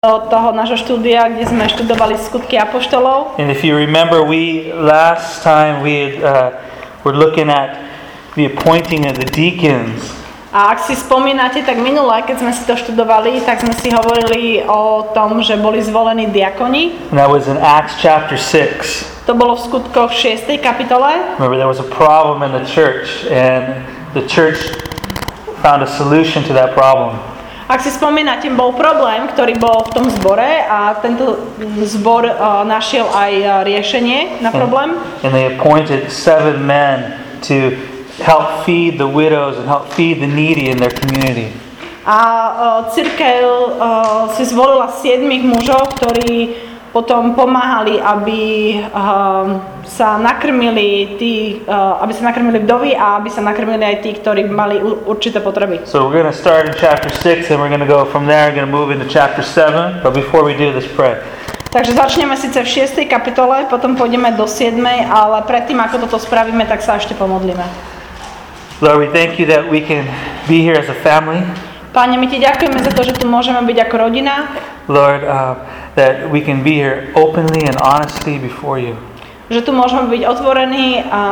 toho nášho štúdia, kde sme študovali skutky apoštolov. And if you remember, last time we're looking at the appointing of the deacons. A ak si spomínate, tak minule, keď sme si to študovali, tak sme si hovorili o tom, že boli zvolení diakoni. And that was in Acts chapter 6. To bolo v skutkoch 6. kapitole. Remember, there was a problem in the church, and the church found a solution to that problem. Ak si spomínate, bol problém, ktorý bol v tom zbore a tento zbor našiel aj riešenie na problém. And they appointed 7 men to help feed the widows and help feed the needy in their community. A cirkev si zvolila 7 mužov, ktorí potom pomáhali, aby sa nakrmili vdovy a aby sa nakrmili aj tí, ktorí mali určité potreby. So we're going to start in chapter 6 and we're going to go from there. We're going to move into chapter 7. But before we do, let's pray. Takže začneme síce v 6. kapitole, potom pôjdeme do 7, ale predtým, ako toto spravíme, tak sa ešte pomodlíme. Lord, we thank you that we can be here as a family. Páne, my ti ďakujeme za to, že tu môžeme byť ako rodina. Lord, that we can be here openly and honestly before you. Že tu môžeme byť otvorení a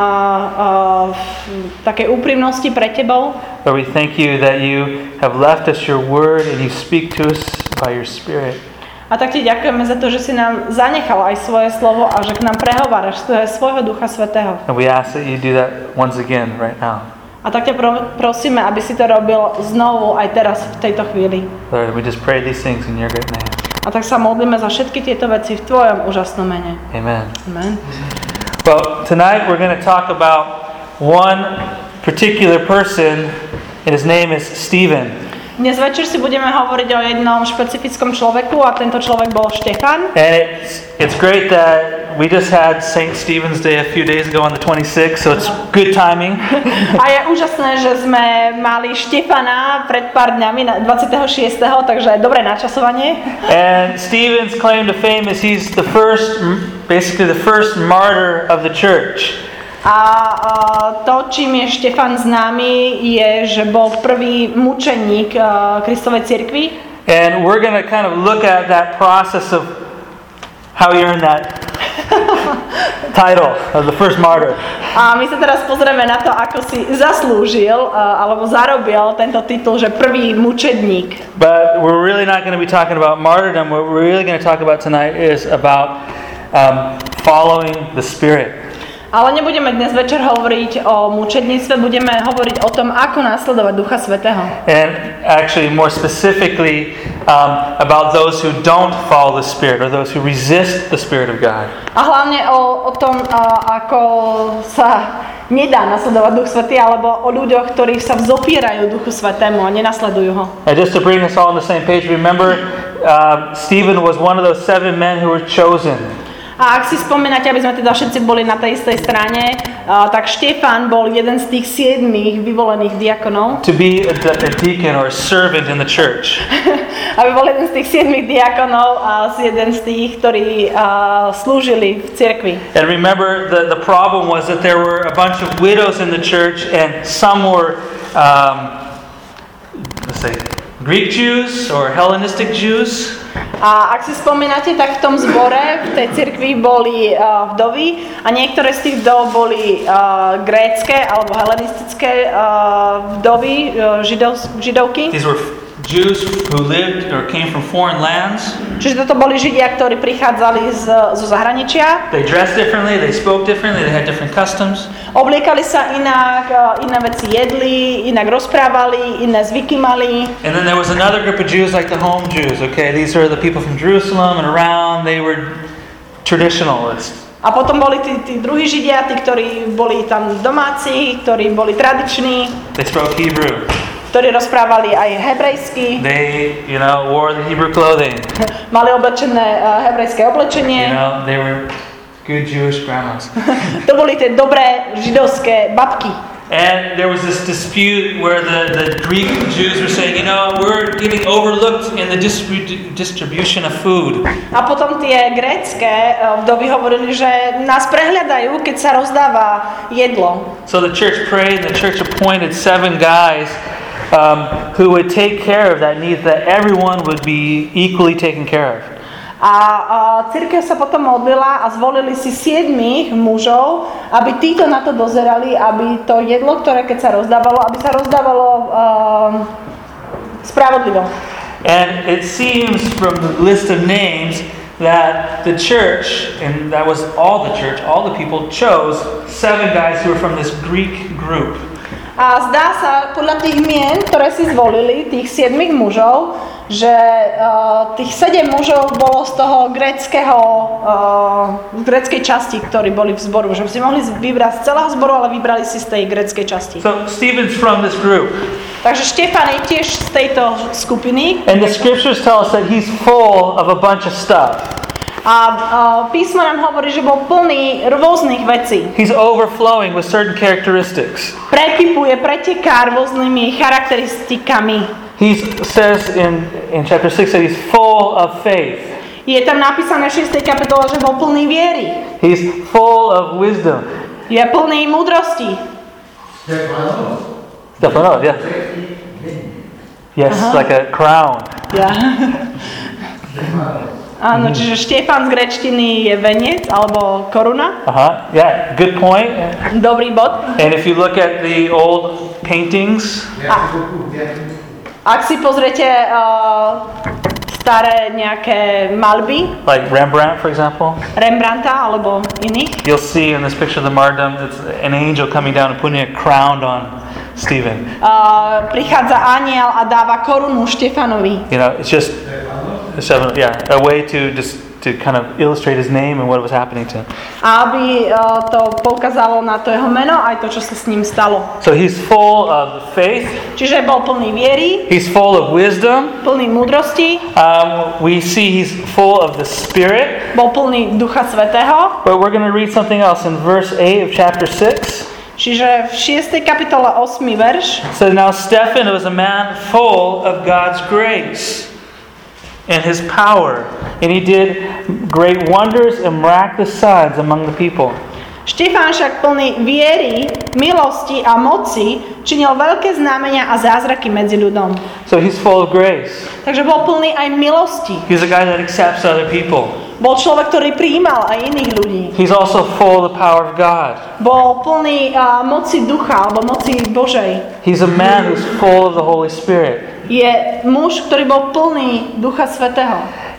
v takej úprimnosti pre tebou. Lord, we thank you that you have left us your word and you speak to us by your spirit. A tak ti ďakujeme za to, že si nám zanechal aj svoje slovo a že k nám prehováraš svojho Ducha Svätého. And we ask that you do that once again right now. A tak ťa prosíme, aby si to robil znovu aj teraz v tejto chvíli. Lord, we just pray these things in your great name. A tak sa modlíme za všetky tieto veci v tvojom úžasnom mene. Amen. Amen. Well, tonight we're going to talk about one particular person, and his name is Stephen. Dnes večer si budeme hovoriť o jednom špecifickom človeku a tento človek bol Štefan. And it's great that we just had St. Stephen's Day a few days ago on the 26th, so it's good timing. A je úžasné, že sme mali Štefana pred pár dňami, 26. takže dobré načasovanie. And Stephen's claim to fame is he's basically the first martyr of the church. A to, čím je Štefan známy, je, že bol prvý mučeník Kristovej cirkvi. And we're going to kind of look at that process of how he earned that title of the first martyr. A my sa teraz pozrieme na to, ako si zaslúžil alebo zarobil tento titul, že prvý mučedník. But we're really not going to be talking about martyrdom. What we're really going to talk about tonight is about following the Spirit. Ale nebudeme dnes večer hovoriť o mučedníctve, budeme hovoriť o tom, ako nasledovať Ducha Svätého. And actually more specifically about those who don't follow the Spirit or those who resist the Spirit of God. A hlavne o tom, ako sa nedá nasledovať Duch Svätý, alebo o ľuďoch, ktorí sa vzopierajú Duchu Svätému a nenasledujú ho. And just to bring us all on the same page, remember Stephen was one of those 7 men who were chosen. A ak si spomínate, aby sme teda všetci boli na tej istej strane, tak Štefan bol jeden z tých 7 vyvolených diakonov. To be a deacon or a servant in the church. Aby bol jeden z tých 7 diakonov a jeden z tých, ktorí slúžili v cirkvi. And remember, the problem was that there were a bunch of widows in the church and some were, Greek Jews or Hellenistic Jews. A ak si spomínate, tak v tom zbore, v tej cirkvi boli vdovy a niektoré z tých vdov boli grécke alebo helenistické vdovy, židovky. These were Jews who lived or came from foreign lands. Čiže toto boli Židia, ktorí prichádzali zo zahraničia. They dressed differently, they spoke differently, they had different customs. Obliekali sa inak, iné veci jedli, inak rozprávali, iné zvyky mali. And then there was another group of Jews like the home Jews, okay? These are the people from Jerusalem and around, they were traditionalists. A potom boli tí druhí Židia, tí, ktorí boli tam domáci, ktorí boli tradiční. They spoke Hebrew. Ktorí rozprávali aj hebrejsky. They, wore the Hebrew clothing. Mali oblečené hebrejské oblečenie. They were good Jewish grandmas. To boli tie dobré židovské babky. And there was this dispute where the Greek Jews were saying, we're getting overlooked in the distribution of food. A potom tie grécke vdovy hovorili, že nás prehľadajú, keď sa rozdáva jedlo. So the church prayed, and the church appointed 7 guys who would take care of that need, that everyone would be equally taken care of. A cirkev sa potom modlila a zvolili si 7 mužov, aby títo na to dozerali, aby to jedlo, ktoré keď sa rozdávalo, aby sa rozdávalo spravodlivo. And it seems from the list of names that the church, and that was all the church, all the people chose 7 guys who were from this Greek group. A zdá sa, podľa tých mien, ktoré si zvolili, tých 7 mužov, že tých 7 mužov bolo z toho z gréckej časti, ktorí boli v zboru. Že si mohli vybrať z celého zboru, ale vybrali si z tej gréckej časti. So Stephen's from this group. Takže Štefan je tiež z tejto skupiny. And the scriptures tell us that he's full of a bunch of stuff. A písmo nám hovorí, že bol plný rôznych vecí. He's overflowing with certain characteristics. Preteká rôznymi charakteristikami. He says in chapter 6 that he's full of faith. Je tam napísané v 6. kapitole, že bol plný viery. He's full of wisdom. Je plný múdrosti. Stephanos, yeah. Yes, like a crown. Yeah. Áno, čiže Štefan z gréčtiny je veniec alebo koruna. Yeah, good point. Dobrý bod. And if you look at the old paintings, ak si pozriete staré nejaké maľby, like Rembrandt, for example, Rembrandta alebo iných, you'll see in this picture of the martyrdom, it's an angel coming down and putting a crown on Stephen. Prichádza anjel a dáva korunu Štefanovi. You know, it's just a way to kind of illustrate his name and what was happening to him. Aby to poukázalo na to jeho meno aj to, čo sa s ním stalo. So he's full of faith. Čiže bol plný viery. He's full of wisdom. Plný múdrosti. We see he's full of the Spirit. Bol plný Ducha Svätého. But we're going to read something else in verse 8 of chapter 6. Čiže v 6. kapitole 8. verš. So now Stephen was a man full of God's grace and his power, and he did great wonders and miraculous signs among the people. Štefán však plný viery, milosti a moci činil veľké znamenia a zázraky medzi ľudom. So he's full of grace. Takže bol plný aj milosti. He's a guy that accepts other people. Bol človek, ktorý prijímal aj iných ľudí. He's also full of the power of God. Bol plný moci ducha alebo moci Božej. He's a man who's full of the Holy Spirit. Je muž, ktorý bol plný Ducha Svätého.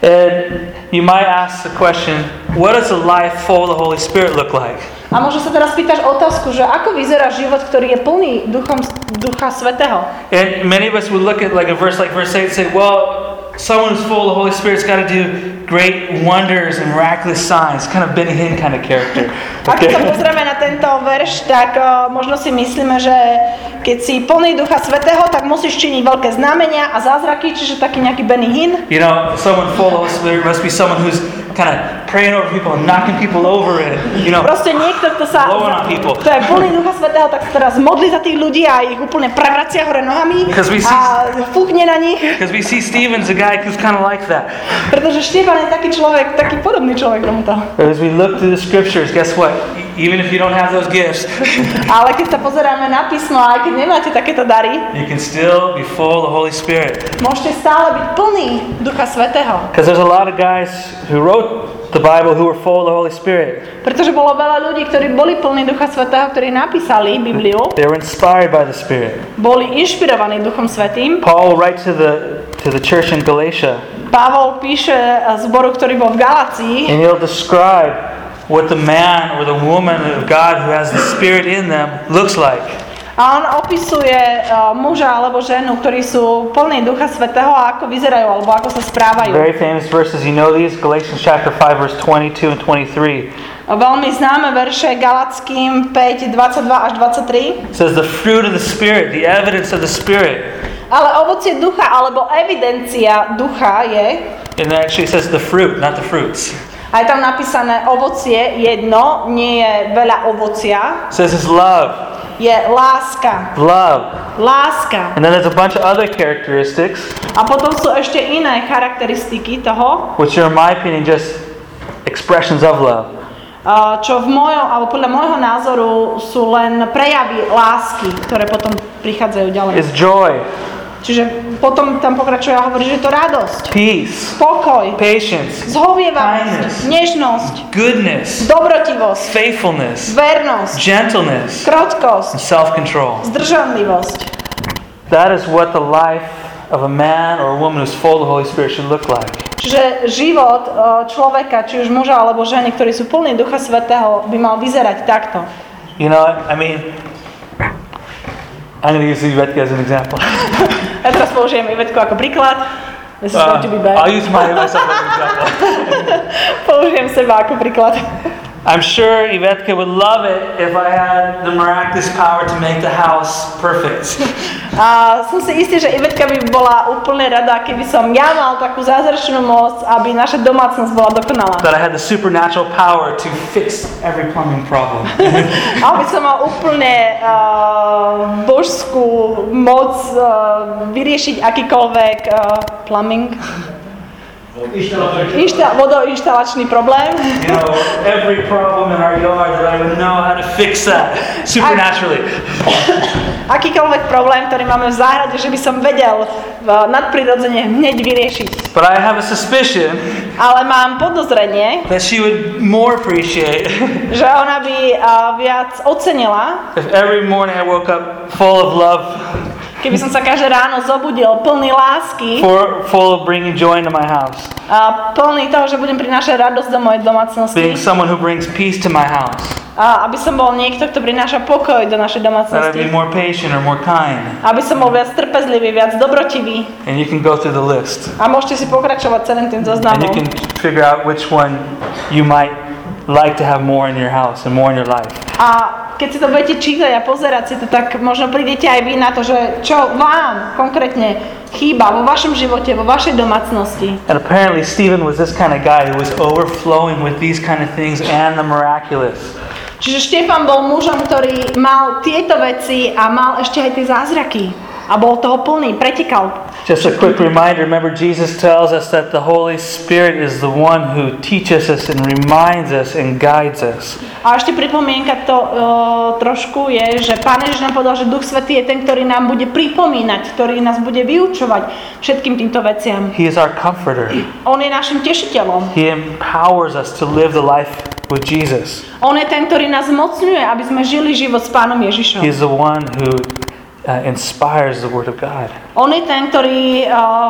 And you might ask the question, what does a life full of the Holy Spirit look like? A možno sa teraz pýtaš otázku, že ako vyzerá život, ktorý je plný Ducha Svätého? And many of us would look at like a verse like verse 8 and say, well, someone who's full of the Holy Spirit's got to do great wonders and miraculous signs. Kind of Benny Hinn kind of character. Ak sa pozrieme na tento verš, tak možno si myslíme, že keď si plný Ducha Svätého, tak musíš činiť veľké znamenia a zázraky, čiže taký nejaký Benny Hinn. You know, someone full of the Holy Spirit must be someone who's kind of praying over people and knocking people over and, you know, proste niekto, kto sa kto je plný Ducha Svätého, tak sa teraz modlí za tých ľudí a ich úplne prevracia hore nohami a fúkne na nich. Because we see Stephen's a guy who's kind of like that. Pretože Štefan je taký človek, taký podobný človek tomuto. As we look through the scriptures, guess what? Even if you don't have those gifts, ale keď sa pozeráme na písmo, aj keď nemáte takéto dary, you can still be full of the Holy Spirit. Môžete stále byť plný Ducha Svätého. Because there's a lot of guys who wrote the Bible who were full of the Holy Spirit. Pretože bolo veľa ľudí, ktorí boli plní Ducha Svätého, ktorí napísali Bibliu. They were inspired by the Spirit. Boli inšpirovaní Duchom Svätým. Paul will write to the church in Galatia. Pavol píše zboru, ktorý bol v Galácii. And he'll describe what the man or the woman of God who has the Spirit in them looks like. A on opisuje muža alebo ženu, ktorí sú plní Ducha Svätého a ako vyzerajú alebo ako sa správajú. Very famous verses, you know these, Galatians chapter 5 verse 22 and 23. Veľmi známe verše Galatským 5, 22 až 23. It says the fruit of the Spirit, the evidence of the Spirit. Ale ovocie ducha alebo evidencia ducha je, and it actually says the fruit, not the fruits. A je tam napísané ovocie jedno, nie je veľa ovocia. It says it's love. Je láska. Love. Láska. And then there's a bunch of other characteristics. A potom sú ešte iné charakteristiky toho. Which are, in my opinion, just expressions of love. čo alebo podľa môjho názoru sú len prejavy lásky, ktoré potom prichádzajú ďalej. Is joy, Čiže potom tam pokračuje a hovorí, že je to radosť, peace, pokoj, patience, zhovievavosť, kindness, nežnosť, goodness, dobrotivosť, faithfulness, vernosť, gentleness, krotkosť, and self-control. zdržanlivosť. That is what the life of a man or a woman who's full of the Holy Spirit should look like. Čiže život človeka, či už muža alebo ženy, ktorí sú plní Ducha Svätého, by mal vyzerať takto. You know, I mean, I'm going to use Ivetka as an example. Ja teraz použijem Ivetku ako príklad. This is going to be bad. I'll use myself as an example. Použijem seba ako príklad. I'm sure Ivetka would love it if I had the miraculous power to make the house perfect. A som si istý, že Ivetka by bola úplne rada, keby som ja mal takú zázračnú moc, aby naša domácnosť bola dokonalá. That I had the supernatural power to fix every plumbing problem. Aby som mal úplne božskú moc vyriešiť akýkoľvek plumbing. Vodoinštalačný problém. You know, every problem in our yard that I would know how to fix that supernaturally. Akýkoľvek problém, ktorý máme v záhrade, že by som vedel nadprirodzene hneď vyriešiť. But I have a suspicion Ale mám podozrenie, that she would more appreciate že ona by viac ocenila, if every morning I woke up full of love, keby som sa každé ráno zobudil plný lásky full of bringing joy into my house, a plný toho, že budem prinášať radosť do mojej domácnosti. being someone who brings peace to my house, A aby som bol niekto, kto prináša pokoj do našej that I'd domácnosti. be more patient or more kind. Aby som bol viac trpezlivý, viac dobrotivý. And you can go through the list. A môžete si pokračovať celým tým And you zoznamom. can figure out which one you might like to have more in your house and more in your life. A keď si to budete čítať a pozerať si to, tak možno prídete aj vy na to, že čo vám konkrétne chýba vo vašom živote, vo vašej domácnosti. And apparently Stephen was this kind of guy who was overflowing with these kind of things and the miraculous. Čiže Štefan bol mužom, ktorý mal tieto veci a mal ešte aj tie zázraky. A bol toho plný, pretekal. Just a quick reminder, remember Jesus tells us that the Holy Spirit is the one who teaches us and reminds us and guides us. A ešte pripomienka to trošku je, že Pán Ježiš nám povedal, že Duch Svätý je ten, ktorý nám bude pripomínať, ktorý nás bude vyučovať všetkým týmto veciam. He is our comforter. On je našim tešiteľom. He empowers us to live the life with Jesus. On je ten, ktorý nás mocňuje, aby sme žili život s Pánom Ježišom. He is the one who inspires the Word of God. On je ten, ktorý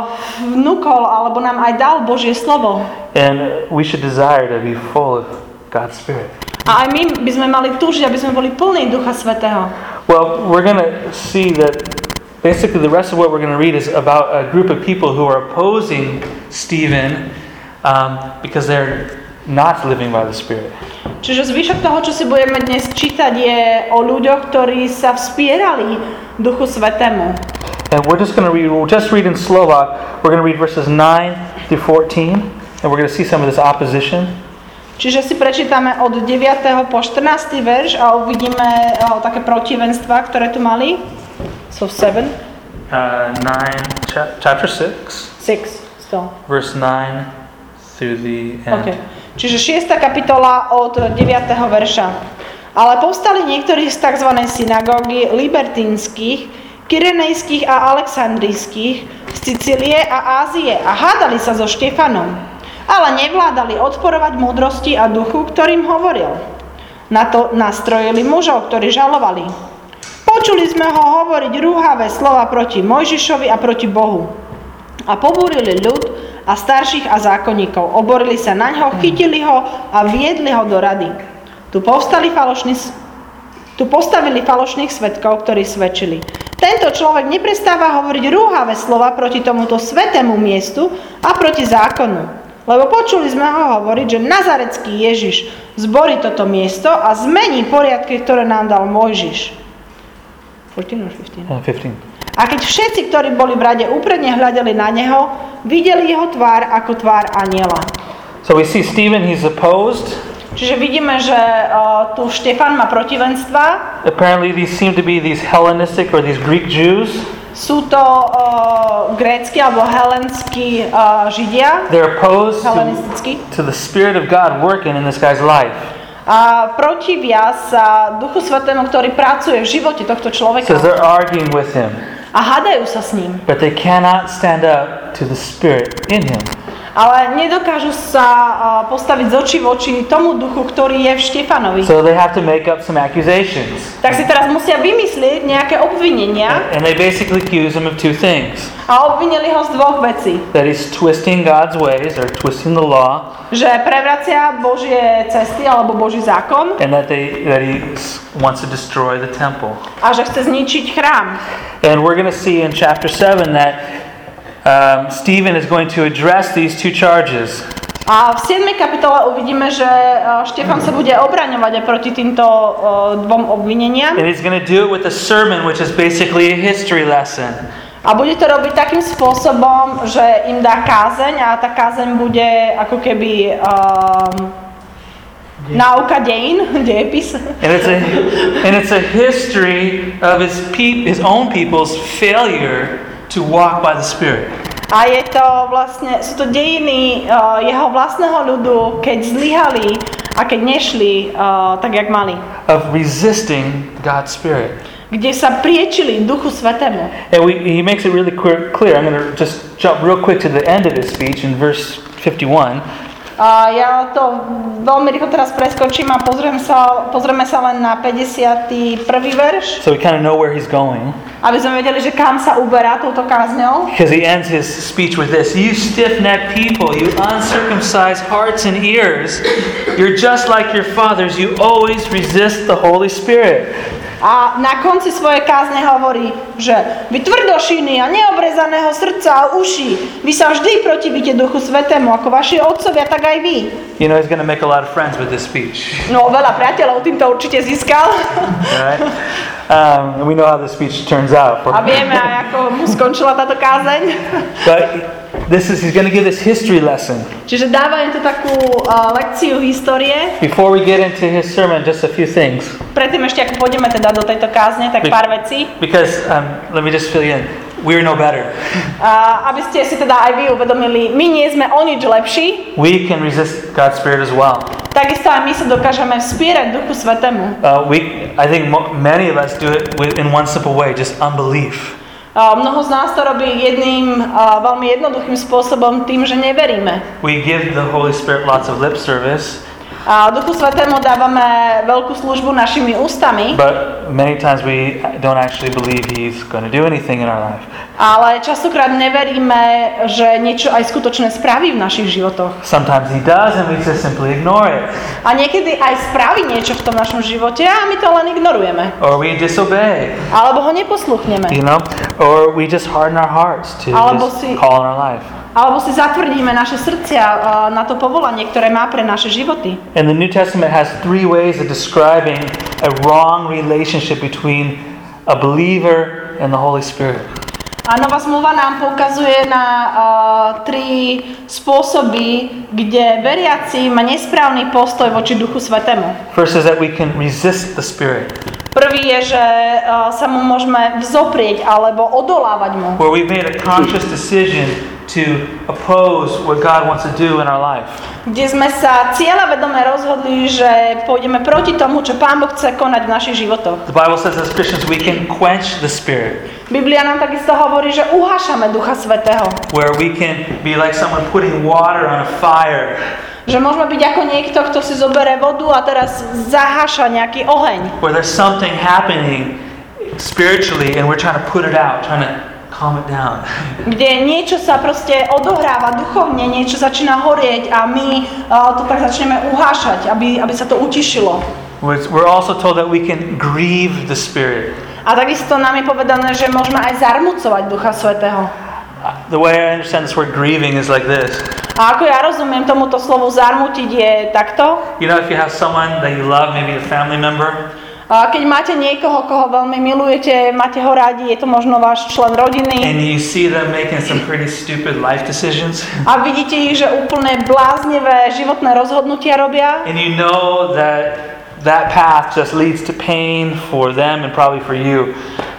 vnúkol alebo nám aj dal Božie slovo. And we should desire to be full of God's Spirit. A aj my by sme mali túžiť, aby sme boli plní Ducha Svätého. Well, we're going to see that basically the rest of what we're going to read is about a group of people who are opposing Stephen because they're not living by the Spirit. Čiže zvyšok toho, čo si budeme dnes čítať, je o ľuďoch, ktorí sa vspierali Duchu Svätému. And we're just going to read, we'll just read in Slovak, we're going to read verses 9 through 14, and we're going to see some of this opposition. Čiže si prečítame od 9. po 14. verš a uvidíme také protivenstvá, ktoré tu mali. So 7. Chapter 6. 6. Still. Verse 9 through the end. Okay. Čiže 6. kapitola od 9. verša. Ale povstali niektorí z tzv. Synagógy libertínskych, kyrenejských a alexandrijských, z Sicílie a Ázie a hádali sa so Štefanom. Ale nevládali odporovať múdrosti a duchu, ktorým hovoril. Na to nastrojili mužov, ktorí žalovali. Počuli sme ho hovoriť rúhavé slova proti Mojžišovi a proti Bohu. A pobúrili ľud a starších a zákonníkov. Oborili sa na ňo, chytili ho a viedli ho do rady. Tu postavili falošných svedkov, ktorí svedčili. Tento človek neprestáva hovoriť rúhavé slova proti tomuto svätému miestu a proti zákonu. Lebo počuli sme ho hovoriť, že nazarecký Ježiš zborí toto miesto a zmení poriadky, ktoré nám dal Mojžiš. 14 or 15? 15. A keď všetci, ktorí boli v rade, úpredne hľadeli na neho, videli jeho tvár ako tvár anjela. So we see Stephen, he's opposed. Čiže vidíme, že tu Štefan má protivenstva. Apparently these seem to be these Hellenistic or these Greek Jews. Sú to grécky alebo helenskí Židia. They're opposed Helenistickí. to the Spirit of God working in this guy's life. a protivia sa Duchu Svätému, ktorý pracuje v živote tohto človeka. So they're arguing with him. A hádajú sa s ním. But they cannot stand up to the Spirit in him. Ale nedokážu sa postaviť z očí v oči tomu duchu, ktorý je v Štefanovi. So they have to make up some accusations. Tak si teraz musia vymyslieť nejaké obvinenia. And they basically accuse him of two things. A obvinili ho z dvoch vecí. That he's twisting God's ways or twisting the law. Že prevracia Božie cesty alebo Boží zákon. And that he wants to destroy the temple. A že chce zničiť chrám. And we're going to see in chapter 7 that Stephen is going to address these two charges. A v 7. kapitole uvidíme, že Štefan sa bude obraňovať proti týmto dvom obvineniam. And he's going to do it with a sermon, which is basically a history lesson. A bude to robiť takým spôsobom, že im dá kázeň a tá kázeň bude ako keby náuka dejín, dejepis. And it's a history of his own people's failure to walk by the Spirit. A je to vlastne, sú to dejiny jeho vlastného ľudu, keď zlyhali a keď nešli tak, jak mali. Of resisting God's Spirit. Kde sa priečili Duchu Svätému. And he makes it really clear. I'm going to just jump real quick to the end of his speech in verse 51. Ja to veľmi rýchlo teraz preskočím a pozrieme sa len na 51. verš. So we kind of know where he's going. Aby sme vedeli, že kam sa uberá touto kázňou. Because he ends his speech with this: "You stiff-necked people, you uncircumcised hearts and ears, you're just like your fathers. You always resist the Holy Spirit." A na konci svojej kázne hovorí, že vy tvrdošíny a neobrezaného srdca a uší, vy sa vždy protivíte Duchu Svätému, ako vaši otcovia, tak aj vy. You know he's going to make a lot of friends with this speech. No, veľa priateľov týmto určite získal. Right? We know how the speech turns out. A vieme aj, ako mu skončila táto kázeň. But he's going to give this history lesson. Čiže dáva im to takú lekciu histórie. Before we get into his sermon, just a few things. Predtým ešte, ako pôjdeme teda do tejto kázne, tak pár vecí. Because, let me just fill you in. We're no better. Aby ste si teda aj vy uvedomili, my nie sme o nič lepší. We can resist God's Spirit as well. Takisto aj my sa dokážeme vspierať Duchu Svätému. I think many of us do it in one simple way, just unbelief. Mnoho z nás to robí jedným veľmi jednoduchým spôsobom, tým, že neveríme. We give the Holy Spirit lots of lip service. A Duchu Svätému dávame veľkú službu našimi ústami. But many times we don't actually believe He's going to do anything in our life. Ale častokrát neveríme, že niečo aj skutočne spraví v našich životoch. Sometimes He does and we just simply ignore it. A niekedy aj spraví niečo v tom našom živote a my to len ignorujeme. Or we disobey. Alebo ho neposluchneme. You know? Or we just harden our hearts to His call in our life. Alebo si zatvrdíme naše srdcia na to povolanie, ktoré má pre naše životy. And the New Testament has three ways of describing a wrong relationship between a believer and the Holy Spirit. A Nová zmluva nám poukazuje na tri spôsoby, kde veriaci má nesprávny postoj voči Duchu Svätému. First is that we can resist the Spirit. Prvý je, že sa mu môžeme vzoprieť alebo odolávať mu. Where we've made a conscious decision to oppose what God wants to do in our life. Kde sme sa cieľavedome rozhodli, že pôjdeme proti tomu, čo Pán Boh chce konať v našich životoch. The Bible says as Christians we can quench the Spirit. Biblia nám takisto hovorí, že uhášame Ducha Svätého. Where we can be like someone putting water on a fire. Že môžeme byť ako niekto, kto si zoberie vodu a teraz zaháša nejaký oheň. Where there's something happening spiritually and we're trying to put it out, trying to calm it down. Kde niečo sa proste odohráva duchovne, niečo začína horieť a my to tak začneme uhášať, aby sa to utišilo. We're also told that we can grieve the Spirit. A takisto nám je povedané, že môžeme aj zarmucovať Ducha Svätého. The way I understand this word grieving is like this. A ako ja rozumiem tomuto slovu zarmutiť je takto. You know, if you have someone that you love, maybe a family member. Keď máte niekoho, koho veľmi milujete, máte ho rádi, je to možno váš člen rodiny. And you see them making some pretty stupid life decisions. A vidíte ich, že úplne bláznivé životné rozhodnutia robia. And you know that path just leads to pain for them and probably for you.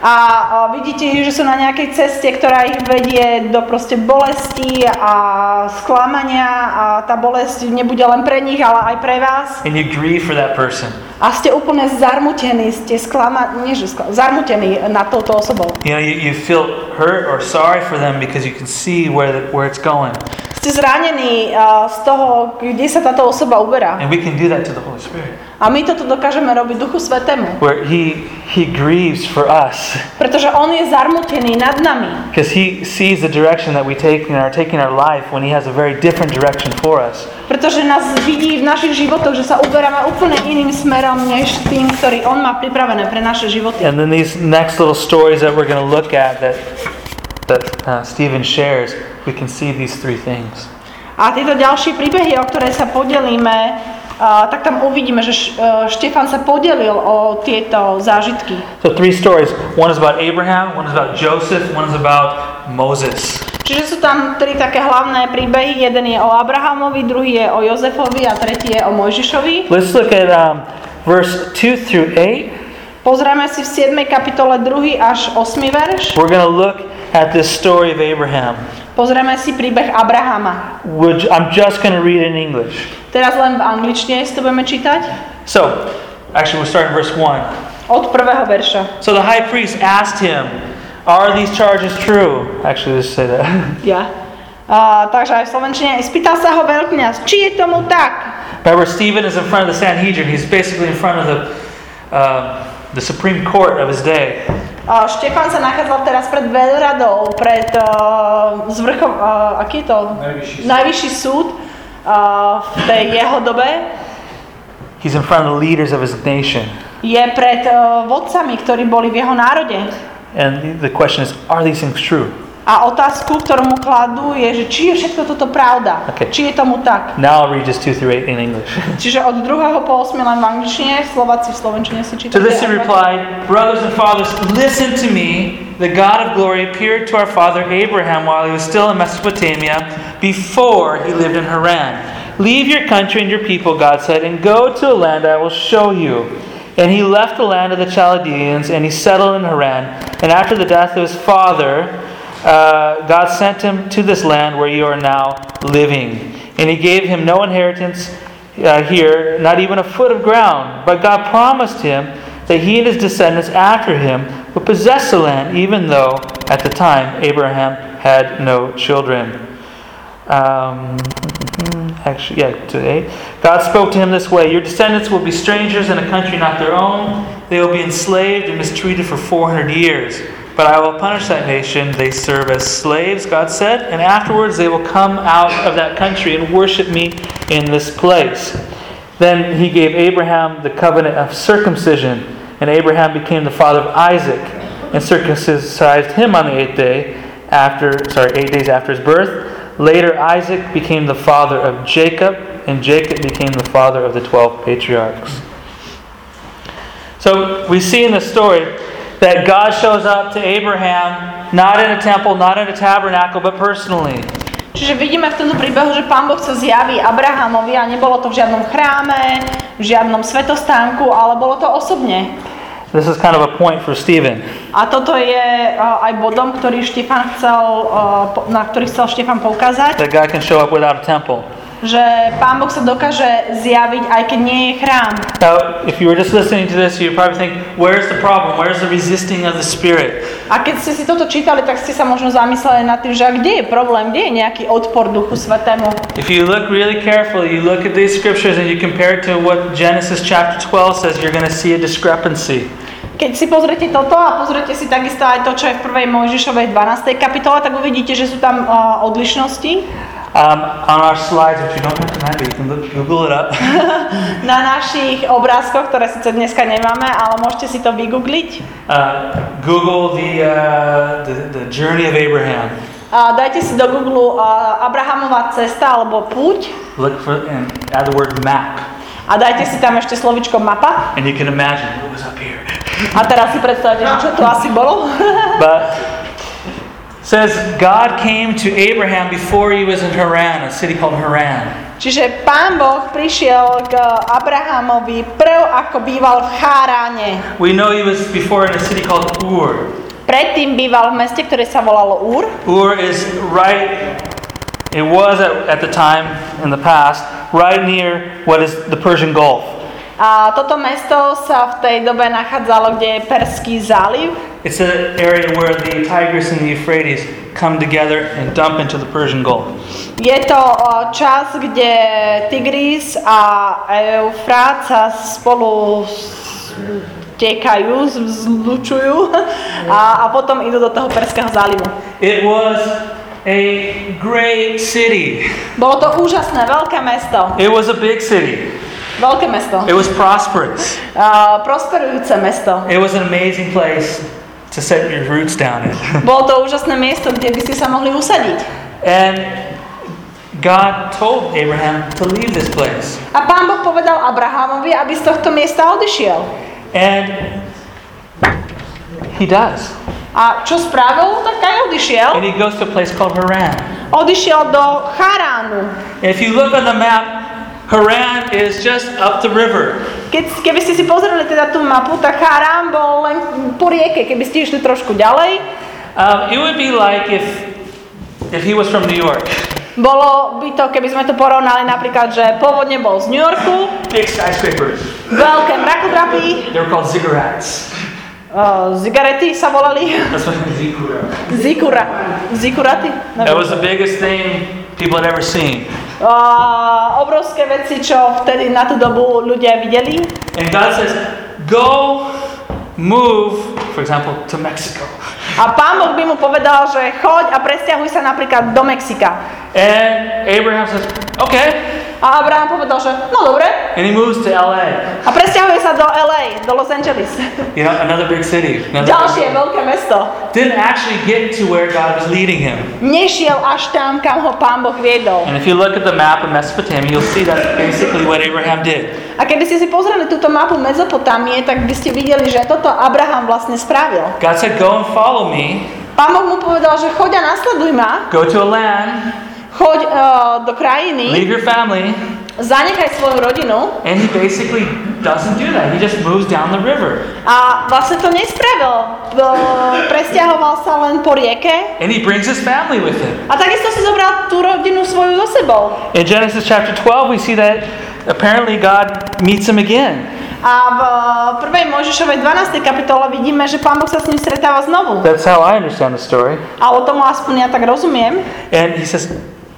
A vidíte, že sú na nejakej ceste, ktorá ich vedie do proste bolesti a sklamania a tá bolesť nebude len pre nich, ale aj pre vás. And you grieve for that person. A ste úplne zarmutení, ste zarmutení nad touto osobou. You know, you feel hurt or sorry for them because you can see where it's going. Ste zranení z toho, kde sa táto osoba uberá. And we can do that to the Holy Spirit. A my toto dokážeme robiť Duchu Svätému. Where he grieves for us. Pretože on je zarmutený nad nami. Because he sees the direction that we are taking our life when he has a very different direction for us. Pretože nás vidí v našich životoch, že sa uberáme úplne iným smerom než tým, ktorý on má pripravené pre naše životy. And then these next little stories that we're going to look at that Stephen shares, we can see these three things. A tieto ďalšie príbehy, o ktoré sa podelíme, tak tam uvidíme, že Štefan sa podelil o tieto zážitky. So three stories. One is about Abraham, one is about Joseph, one is about Moses. Čiže sú tam tri také hlavné príbehy. Jeden je o Abrahamovi, druhý je o Jozefovi a tretí je o Mojžišovi. Let's look at verse 2 through 8. Pozrieme si v 7. kapitole 2. až 8. verš. We're going to look at this story of Abraham. Pozrieme si príbeh Abrahama. I'm just going to read it in English. Teraz len v angličtine si to budeme čítať. So, actually we'll start in verse 1. Od prvého verša. So the high priest asked him, "Are these charges true?" Actually, let's say that. Ja. Takže aj v slovenčine. Spýtal sa ho veľkňaz, či je tomu tak. Remember, Stephen is in front of the Sanhedrin. He's basically in front of the Supreme Court of his day. Štefan sa nachádzal teraz pred veľradou, pred aký je to? Najvyšší súd v tej jeho dobe. He's in front of the leaders of his nation. Je pred vodcami, ktorí boli v jeho národe. And the question is, are these things true? A otázku, ktorú mu kladú, je, že či je všetko toto pravda. Okay. Či je tomu tak. Now I'll read just 2 through 8 in English. Čiže od 2. po 8 len v angličtine, Slováci v slovenčine si čítate. To this he replied, "Brothers and fathers, listen to me. The God of glory appeared to our father Abraham while he was still in Mesopotamia, before he lived in Haran. Leave your country and your people, God said, and go to a land I will show you. And he left the land of the Chaldeans, and he settled in Haran. And after the death of his father, God sent him to this land where you are now living. And he gave him no inheritance here, not even a foot of ground. But God promised him that he and his descendants after him would possess the land, even though at the time Abraham had no children." God spoke to him this way: "Your descendants will be strangers in a country not their own. They will be enslaved and mistreated for 400 years. But I will punish that nation they serve as slaves," God said, "and afterwards they will come out of that country and worship me in this place." Then he gave Abraham the covenant of circumcision, and Abraham became the father of Isaac, and circumcised him on the 8 days after his birth. Later Isaac became the father of Jacob, and Jacob became the father of the 12 patriarchs. So we see in the story that God shows up to Abraham not in a temple, not in a tabernacle, but personally. Čiže vidíme v tomto príbehu, že Pán Boh sa zjaví Abrahamovi a nebolo to v žiadnom chráme, v žiadnom svätostánku, ale bolo to osobne. This is kind of a point for Stephen. A toto je aj bodom, na ktorý chcel Štefan poukázať. That God can show up without a temple. Že Pán Boh sa dokáže zjaviť, aj keď nie je chrám. Now, if you were just listening to this, you'd probably think, where's the problem? Where's the resisting of the Spirit? A keď ste si toto čítali, tak ste sa možno zamysleli nad tým, že kde je problém, kde je nejaký odpor Duchu Svätému. If you look really carefully, you look at these scriptures and you compare it to what Genesis chapter 12 says, you're going to see a discrepancy. Keď si pozriete toto a pozriete si takisto aj to, čo je v 1. Mojžišovej 12. kapitole, tak uvidíte, že sú tam odlišnosti. On our slides, which you don't have to remember, you can Google it up. Na našich obrázkoch, ktoré síce dneska nemáme, ale môžete si to vygoogliť. Google the journey of Abraham. Dajte si do Google Abrahamová cesta alebo púť. Look for and add the word map. A dajte si tam ešte slovičko mapa. And you can imagine what was up here. A teraz si predstavte, čo to asi bolo. But says God came to Abraham before he was in Haran, a city called Haran. Čiže Pán Boh prišiel k Abrahamovi prv ako býval v Cháráne. We know he was before in a city called Ur. Predtým býval v meste, ktoré sa volalo Ur. Ur is right, it was at the time in the past, right near what is the Persian Gulf. A toto mesto sa v tej dobe nachádzalo, kde je Perský záliv. It's an area where the Tigris and the Euphrates come together and dump into the Persian Gulf. Je to čas, kde Tigris a Eufrát sa spolu tekajú, zlučujú a potom idú do toho Perského zálivu. It was a great city. Bolo to úžasné, veľké mesto. It was a big city. Veľké mesto. It was prosperous. Prosperujúce mesto. It was an amazing place to set your roots down in. Bolo to úžasné miesto, kde by ste sa mohli usadiť. And God told Abraham to leave this place. A Pán Boh povedal Abrahamovi, aby z tohto miesta odišiel. And he does. A čo spravil? Tak aj odišiel. And he goes to a place called Haran. Odišiel do Charánu. And if you look on the map, Haran is just up the river. Keby ste si pozreli teda tú mapu, tak Charán bol len po rieke. Keby ste išli trošku ďalej, It would be like if he was from New York. bolo by to, keby sme to porovnali napríklad, že pôvodne bol z New Yorku, Big skyscrapers. veľké mrakodrapy, They were called ziggurats. zigarety sa volali, That's what ziggura. zikuraty. That was the biggest thing people had ever seen. Obrovské veci, čo vtedy na tú dobu ľudia videli. And God says, go move, for example, to Mexico. A Pán Boh by mu povedal, že choď a presťahuj sa napríklad do Mexika. And Abraham says, okay. A Abraham povedal, že no dobre. And he moves to LA. A presťahuje sa do LA, do Los Angeles. You know, another big city. Ďalšie veľké mesto. Didn't actually get to where God was leading him. Nešiel až tam, kam ho Pán Boh viedol. And if you look at the map of Mesopotamia, you'll see that's basically what Abraham did. A keby ste si pozreli túto mapu Mezopotámie, tak by ste videli, že toto Abraham vlastne spravil. God said, go and follow me. Pán Boh mu povedal, že choď a nasleduj ma, Go to a land. choď do krajiny, Leave your family. zanechaj svoju rodinu. And he basically doesn't do that. He just moves down the river. A vlastne to nespravil. Presťahoval sa len po rieke And he brings his family with him. a takisto si zobral tú rodinu svoju so sebou. In Genesis chapter 12, we see that apparently God meets him again. A v 1. Mojžišovej 12. kapitole vidíme, že Pán Boh sa s ním stretáva znovu. That's how I understand the story. Ale tomu aspoň ja tak rozumiem. And he says,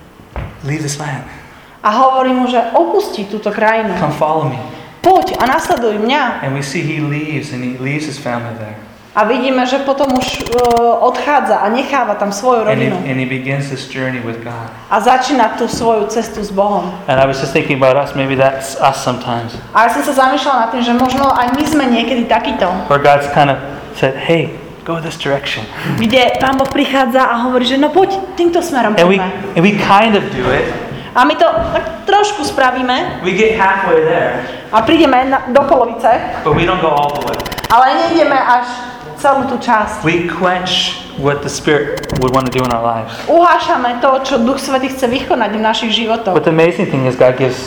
leave this land. A hovorí mu, že opustí túto krajinu. Come follow me. Poď a nasleduj mňa. And we see he leaves, and he leaves his family there. A vidíme, že potom už odchádza a necháva tam svoju rodinu. And he begins this journey with God. A začína tú svoju cestu s Bohom. And I was just thinking about us, maybe that's us sometimes. A ja som sa zamýšľala nad tým, že možno aj my sme niekedy takýto. Where God's kind of said, hey, go this direction. Kde Pán Boh prichádza a hovorí, že no poď týmto smerom And poďme. we kind of do it. A my to tak trošku spravíme We get halfway there, a prídeme do polovice, but we don't go all the way. ale nejdeme až celú tú časť. We quench what the Spirit would want to do in our lives. Uhášame to, čo Duch Svätý chce vykonať v našich životoch. But the amazing thing is God gives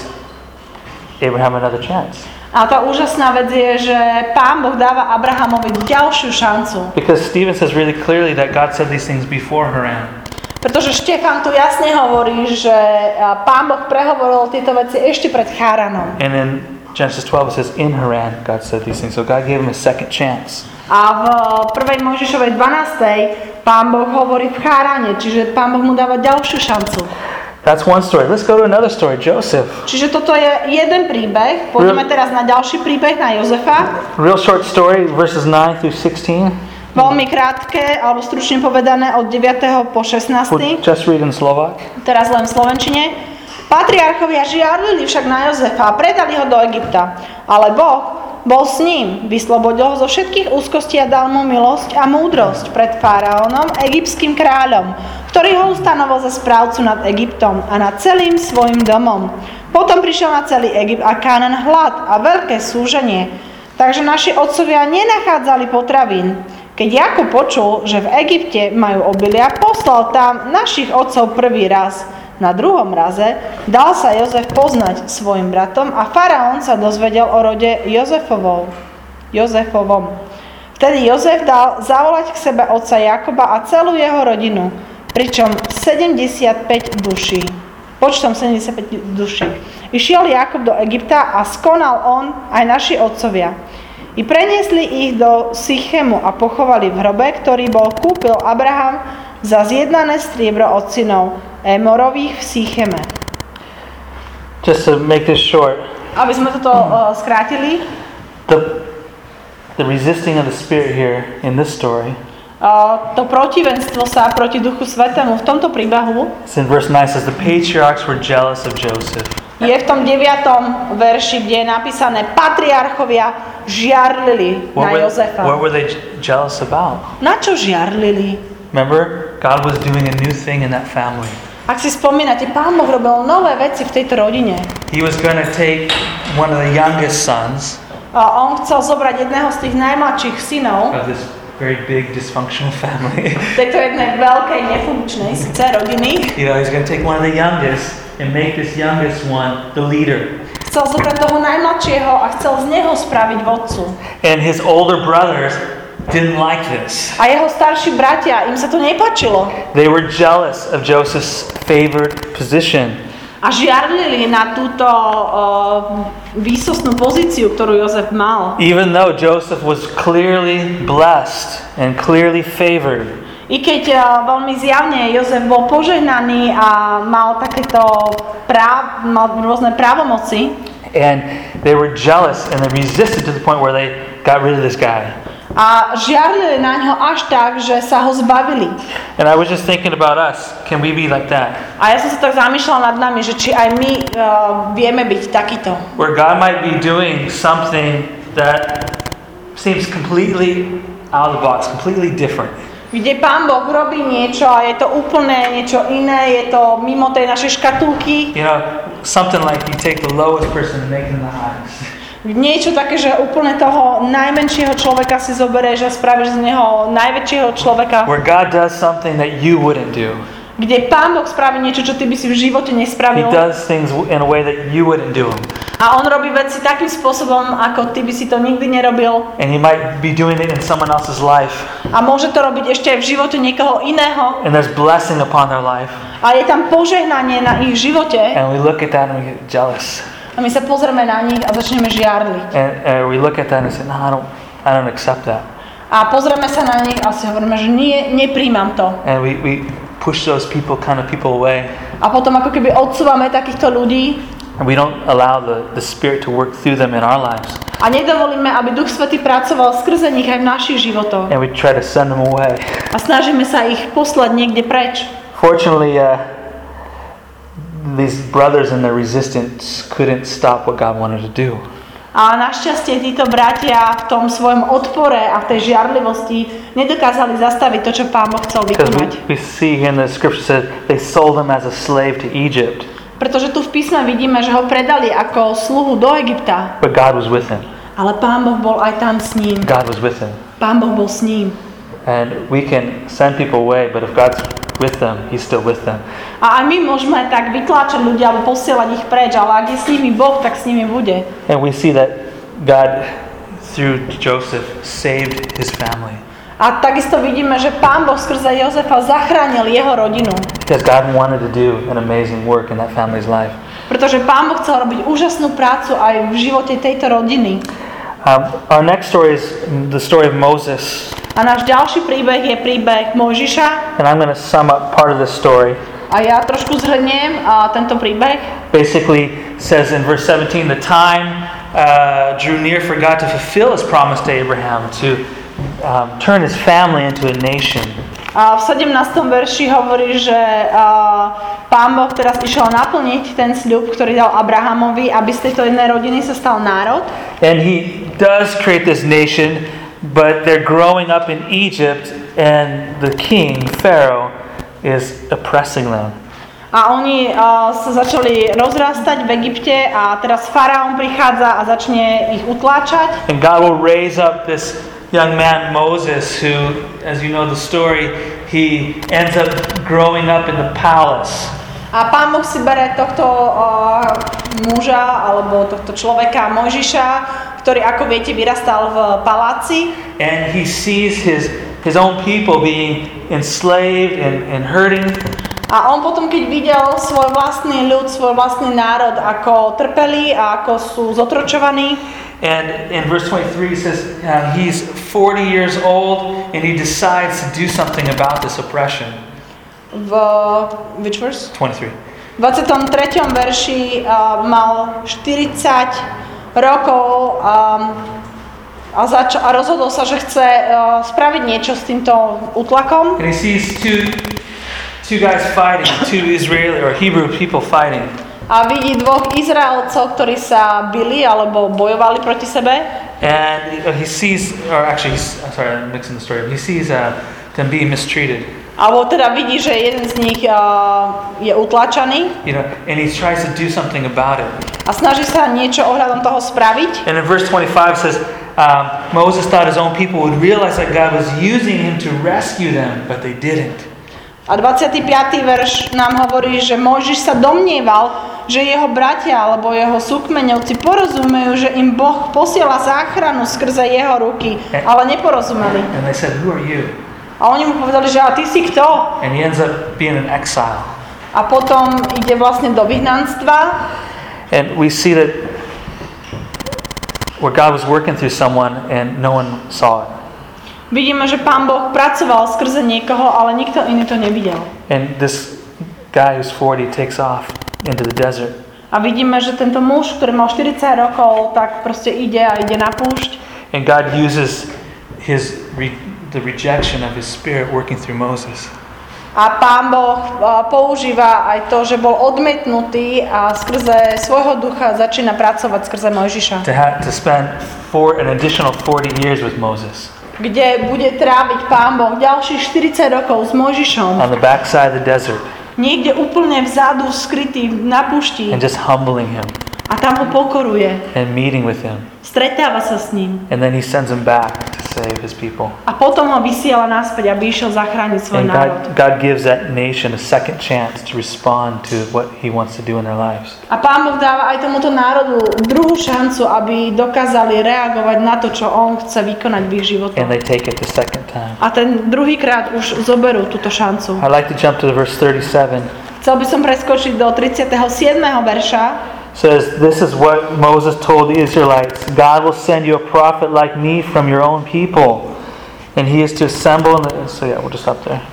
Abraham another chance. A tá úžasná vec je, že Pán Boh dáva Abrahamovi ďalšiu šancu. Because Stephen says really clearly that God said these things before Haran. Pretože Štefán tu jasne hovorí, že Pán Boh prehovoril tieto veci ešte pred Cháranom. And in Genesis 12 it says in Haran God said these things. So God gave him a second chance. A v 1. Mojžišovej 12. Pán Boh hovorí v Chárane, čiže Pán Boh mu dáva ďalšiu šancu. That's one story. Let's go to another story, Joseph. Čiže toto je jeden príbeh. Poďme teraz na ďalší príbeh, na Jozefa. Real short story, verses 9 through 16. Veľmi krátke, alebo stručne povedané od 9. po 16. We'll just read in Slovak. Teraz len v slovenčine. Patriarchovia žiarlili však na Jozefa a predali ho do Egypta. Ale Boh bol s ním, vyslobodil ho zo všetkých úzkostí a dal mu milosť a múdrosť pred faraónom, egyptským kráľom, ktorý ho ustanovil za správcu nad Egyptom a nad celým svojim domom. Potom prišiel na celý Egypt a Kánan hlad a veľké súženie. Takže naši otcovia nenachádzali potravín. Keď Jakub počul, že v Egypte majú obilia, poslal tam našich otcov prvý raz. Na druhom raze dal sa Jozef poznať svojim bratom a faraón sa dozvedel o rode Jozefovom. Vtedy Jozef dal zavolať k sebe otca Jakoba a celú jeho rodinu, pričom 75 duší. Počtom 75 duší. Išiel Jakob do Egypta a skonal on aj naši otcovia. I preniesli ich do Sychemu a pochovali v hrobe, ktorý kúpil Abraham za zjednané striebro od synov Emorových v Sycheme. Just to make this short, Aby sme toto skrátili, the resisting of the Spirit here in this story, to protivenstvo sa proti Duchu Svätému v tomto príbehu it's in verse 9 says the patriarchs were jealous of Joseph. je v tom 9. verši, kde je napísané patriarchovia žiarlili na Jozefa. What were they jealous about? Na čo žiarlili? Remember, God was doing a new thing in that family. Ak si spomínate, Pán Boh robil nové veci v tejto rodine. He was going to take one of the youngest sons On chcel zobrať jedného z tých najmladších synov of this very big dysfunctional family. tejto jednej veľkej nefunkčnej síce rodiny. You know, he's going to take one of the youngest and make this youngest one the leader. Chcel zobrať toho najmladšieho a chcel z neho spraviť vodcu. And his older brothers didn't like this. A jeho starší bratia, im sa to nepáčilo. They were jealous of Joseph's favored position. A žiarlili na túto výsostnú pozíciu, ktorú Jozef mal. Even though Joseph was clearly blessed and clearly favored. I keď veľmi zjavne Jozef bol požehnaný a mal takéto mal rôzne právomoci. And they were jealous and they resisted to the point where they got rid of this guy. A žiarlili na ňo až tak, že sa ho zbavili. And I was just thinking about us. Can we be like that? A ja som sa tak zamýšľal nad nami, že či aj my vieme byť takýto. Where God might be doing something that seems completely out of the box, completely different. Kde Pán Boh robí niečo a je to úplne niečo iné, je to mimo tej našej škatulky. You know, something like you take the lowest person and make them the highest. Niečo také, že úplne toho najmenšieho človeka si zoberieš a spravíš z neho najväčšieho človeka. Where God does something that you wouldn't do. Kde Pán Boh spraví niečo, čo ty by si v živote He nespravil. does things in a way that you wouldn't do them. A on robí veci takým spôsobom, ako ty by si to nikdy nerobil. And He might be doing it in someone else's life. A môže to robiť ešte aj v živote niekoho iného. And there's blessing upon their life. A je tam požehnanie na ich živote. And we look at that and we get jealous. A my sa pozrieme na nich a začneme žiarliť. And we look at that and say, no, I don't accept that. A pozrieme sa na nich a si hovoríme, že nie, nepríjmam to. And we push those people away. A potom ako keby odsúvame takýchto ľudí. And we don't allow the Spirit to work through them in our lives. A nedovolíme, aby Duch Svätý pracoval skrze nich aj v našich životoch. And we try to send them away. A snažíme sa ich poslať niekde preč. Fortunately, these brothers in their resistance couldn't stop what God wanted to do. A našťastie títo bratia v tom svojom odpore a v tej žiarlivosti nedokázali zastaviť to, čo Pán Boh chcel vykonať. Because we see in the scripture says they sold him as a slave to Egypt. Pretože tu v písme vidíme, že ho predali ako sluhu do Egypta. But God was with him. Ale Pán Boh bol aj tam s ním. God was with him. Pán Boh bol s ním. And we can send people away, but if God's with them, He's still with them. A aj my môžeme tak vytláčať ľudí alebo posielať ich preč, ale ak je s nimi Boh, tak s nimi bude. And we see that God, through Joseph, saved his family. A takisto vidíme, že Pán Boh skrze Jozefa zachránil jeho rodinu. Because God wanted to do an amazing work in that family's life. Pretože Pán Boh chcel robiť úžasnú prácu aj v živote tejto rodiny. Our next story is the story of Moses. A náš ďalší príbeh je príbeh Mojžiša. And I'm going to sum up part of this story. A ja trošku zhrniem tento príbeh. Basically says in verse 17, the time drew near for God to fulfill His promise to Abraham to turn his family into a nation. A v 17. verši hovorí, že Pán Boh teraz išiel naplniť ten sľub, ktorý dal Abrahamovi, aby z tejto jednej rodiny sa stal národ. And He does create this nation, but they're growing up in Egypt and the king, Pharaoh, is oppressing them. A oni sa začali rozrastať v Egypte a teraz faraón prichádza a začne ich utláčať. And God will raise up this young man, Moses, who, as you know the story, he ends up growing up in the palace. A Pán Boh si bere tohto muža alebo tohto človeka Mojžiša, ktorý, ako viete, vyrastal v paláci. And he sees his own people being enslaved and hurting. A on potom, keď videl svoj vlastný ľud, svoj vlastný národ, ako trpeli a ako sú zotročovaní. And in verse 23 it says he's 40 years old and he decides to do something about this oppression. Which verse? 23. V 23. verši mal 40 rokov a rozhodol sa, že chce spraviť niečo s týmto útlakom. And he sees two guys fighting, two Israeli or Hebrew people fighting. A vidí dvoch Izraelcov, ktorí sa bili alebo bojovali proti sebe. And he sees, or actually, I'm mixing the story. He sees them being mistreated. Alebo teda vidí, že jeden z nich je utlačaný. And he tries to do something about it. A snaží sa niečo ohľadom toho spraviť. And in verse 25 says, Moses thought his own people would realize that God was using him to rescue them, but they didn't. A 25. verš nám hovorí, že Mojžiš sa domnieval, že jeho bratia alebo jeho súkmeňovci porozumejú, že im Boh posiela záchranu skrze jeho ruky, ale neporozumeli. And they said, "Who are you?" A oni mu povedali, že a ty si kto? And he ends up being in exile. A potom ide vlastne do vyhnanstva. And we see that where God was working through someone and no one saw it. Vidíme, že Pán Boh pracoval skrze niekoho, ale nikto iný to nevidel. And this guy who's 40 takes off into the desert. A vidíme, že tento muž, ktorý mal 40 rokov, tak proste ide na púšť. And God uses the rejection of his spirit working through Moses. A Pán Boh používa aj to, že bol odmietnutý a skrze svojho ducha začína pracovať skrze Mojžiša. To spend an additional 40 years with Moses. Kde bude tráviť Pán Boh ďalších 40 rokov s Mojžišom. On the backside of the desert. Niekde úplne vzadu, skrytý na púšti. And just humbling him. A tam ho pokoruje. And meeting with him. Stretáva sa s ním. And then he sends him back to save his people. A potom ho vysiela naspäť, aby išiel zachrániť svoj národ. God gives that nation a second chance to respond to what he wants to do in their lives. A Pán Boh dáva aj tomuto národu druhú šancu, aby dokázali reagovať na to, čo on chce vykonať v ich životoch. And they take it the second time. A ten druhýkrát už zoberú túto šancu. I'd like to jump to verse 37. Chcel by som preskočiť do 37. verša. Says, this is what Moses told the Israelites. God will send you a prophet like me from your own people. And he is to assemble. We'll just stop there.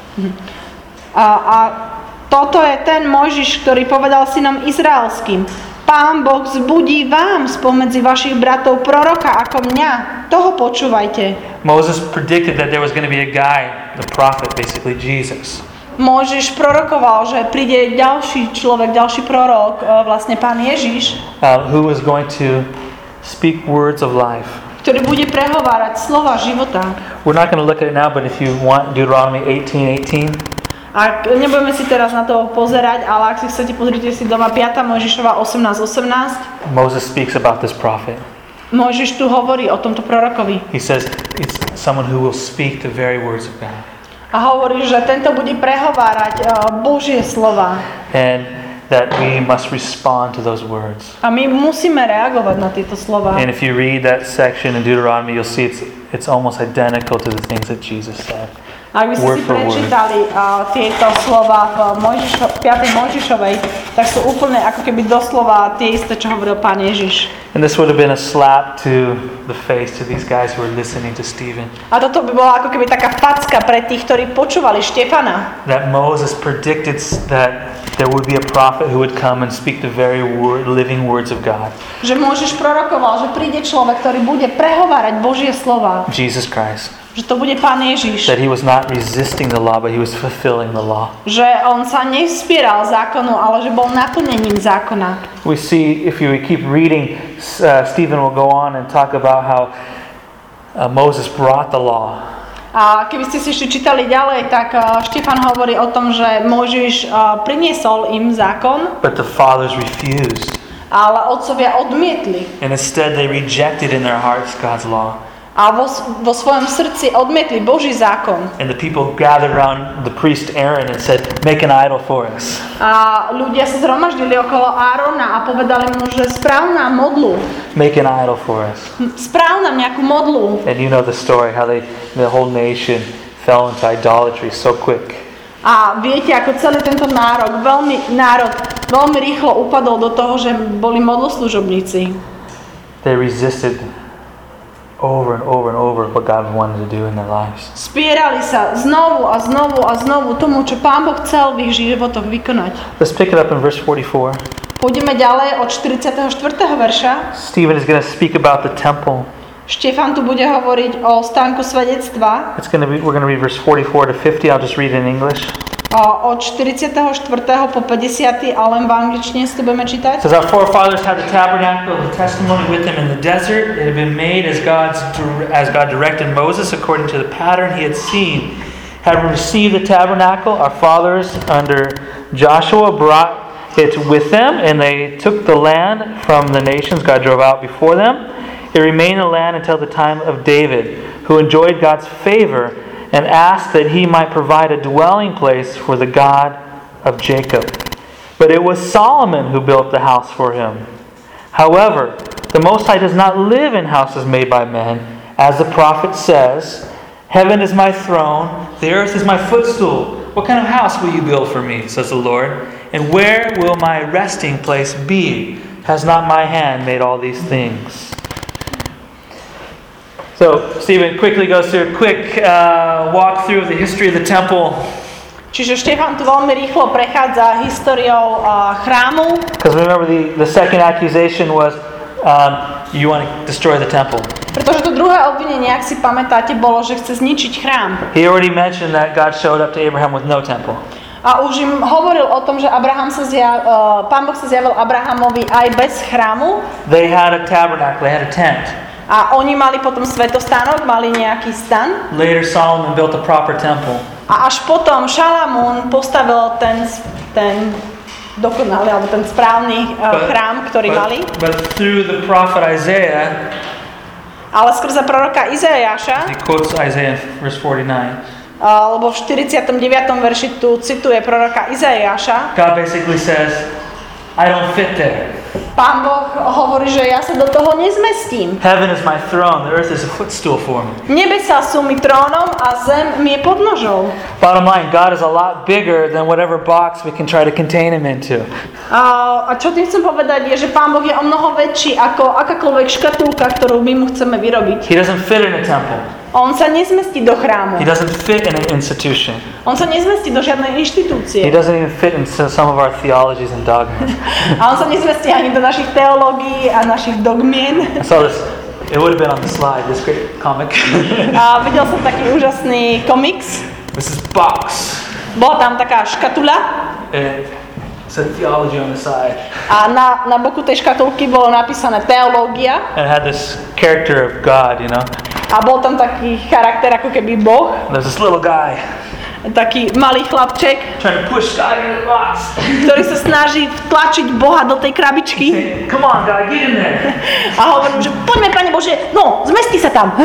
A toto je ten Mojžiš, ktorý povedal synom izraelským. Pán Boh vzbudí vám spomedzi vašich bratov proroka ako mňa. Toho počúvajte. Moses predicted that there was going to be a guy, the prophet, basically Jesus. Mojžiš prorokoval, že príde ďalší človek, ďalší prorok, vlastne Pán Ježiš, who was going to speak words of life. Ktorý bude prehovárať slova života. We're not going to look at it now, but if you want Deuteronomy 18:18. A nebudeme si teraz na to pozerať, ale ak si chcete, pozrite si doma 5. Mojžišova 18:18. Moses speaks about this prophet. Mojžiš tu hovorí o tomto prorokovi. He says it's someone who will speak the very words of God. A hovorí, že tento bude prehovárať Božie slova. And that we must respond to those words. A my musíme reagovať na tieto slova. And if you read that section in Deuteronomy, you'll see it's almost identical to the things that Jesus said. Ak by ste si prečítali tieto slova v 5. Mojžišovej, tak sú úplne ako keby doslova tie isté, čo hovoril Pán Ježiš. And this would have been a slap to the face to these guys who were listening to Stephen. A toto by bola ako keby taká facka pre tých, ktorí počúvali Štefana. That Moses predicted that there would be a prophet who would come and speak the very living words of God. Že Mojžiš prorokoval, že príde človek, ktorý bude prehovárať Božie slova. Jesus Christ. Že to bude Pán Ježiš. That he was not resisting the law, but he was fulfilling the law. Že on sa nevspieral zákonu, ale že bol naplnením zákona. We see, if you keep reading, Stephen will go on and talk about how Moses brought the law. A keby ste si ešte čítali ďalej, tak Štefan hovorí o tom, že Mojžiš priniesol im zákon. But the fathers refused. Ale otcovia odmietli. And instead they rejected in their hearts God's law. A vo svojom srdci odmietli Boží zákon. And the people gathered around the priest Aaron and said, "Make an idol for us." A ľudia sa zhromaždili okolo Árona a povedali mu, že správ nám modlu. Make an idol for us. Správ nám nejakú modlu. And you know the story, how the whole nation fell into idolatry so quick. A viete, ako celý tento národ veľmi rýchlo upadol do toho, že boli modloslužobníci. They resisted over and over and over what God wanted to do in their lives. Spierali sa znovu a znovu a znovu tomu, čo Pán Boh chcel v ich životoch vykonať. Let's pick it up in verse 44. Pôjdeme ďalej od 44. verša. Stephen is going to speak about the temple. Štefan tu bude hovoriť o stánku svedectva. We're going to read verse 44 to 50. I'll just read it in English. Od 44. po 50. a len v angličtine si to budeme čítať. It says, our forefathers had the tabernacle of the testimony with them in the desert. It had been made as God directed Moses according to the pattern he had seen. Having received the tabernacle, our fathers under Joshua brought it with them, and they took the land from the nations God drove out before them. It remained a land until the time of David, who enjoyed God's favor and asked that he might provide a dwelling place for the God of Jacob. But it was Solomon who built the house for him. However, the Most High does not live in houses made by men, as the prophet says, "Heaven is my throne, the earth is my footstool. What kind of house will you build for me, says the Lord? And where will my resting place be? Has not my hand made all these things?" So, Stephen quickly goes through a quick walk through of the history of the temple. Čiže Štefan tu veľmi rýchlo prechádza históriou chrámu. Because remember, the second accusation was you want to destroy the temple. Pretože to druhé obvinenie, ak si pamätáte, bolo, že chce zničiť chrám. He already mentioned that God showed up to Abraham with no temple. A už im hovoril o tom, že Pán Boh sa zjavil Abrahamovi aj bez chrámu. They had a tabernacle, they had a tent. A oni mali potom svätostánok, mali nejaký stan. Later Solomon built a proper temple. A až potom Šalamún postavil ten dokonalý, alebo ten správny chrám, ktorý mali. But through the prophet Isaiah, ale skrze proroka Izaiáša, he quotes Isaiah verse 49. Lebo v 49. verši tu cituje proroka Izaiáša. God basically says, I don't fit there. Pán Boh hovorí, že ja sa do toho nezmestím. Heaven is my throne, the earth is a footstool for me. Nebesá sú mi trónom a zem mi je podnožou. Bottom line, God is a lot bigger than whatever box we can try to contain him into. A čo tým chcem povedať je, že Pán Boh je o mnoho väčší ako akákoľvek škatulka, ktorú my mu chceme vyrobiť. He doesn't fit in a temple. On sa nezmestí do chrámu. He doesn't fit in an institution. On sa nezmestí do žiadnej inštitúcie. He doesn't even fit into some of our theologies and dogmas. A on sa nezmestí ani do našich teológií a našich dogmien. I saw this. It would have been on the slide. This great comic. A videl som taký úžasný komiks. This is box. Bola tam taká škatula. It said theology on the side. A na boku tej škatulky bolo napísané teológia. And it had this character of God, you know. A bol tam taký charakter ako keby Boh. There's this little guy. Taký malý chlapček, trying to push God into the box. ktorý sa snaží vtlačiť Boha do tej krabičky. Come on, God, get in there. A hovorím, že poďme, Pane Bože, no, zmesti sa tam.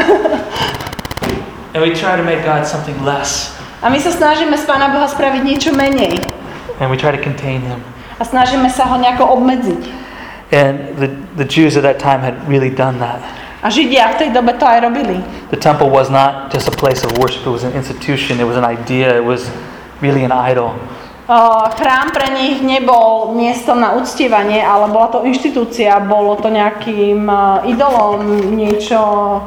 And we try to make God something less. A my sa snažíme z Pána Boha spraviť niečo menej. And we try to contain him. A snažíme sa ho nejako obmedziť. And the Jews at that time had really done that. A Židia v tej dobe to aj robili. The temple was not just a place of worship, it was an institution, it was an idea, it was really an idol. Chrám pre nich nebol miestom na uctievanie, ale bola to inštitúcia, bolo to nejakým idolom, niečo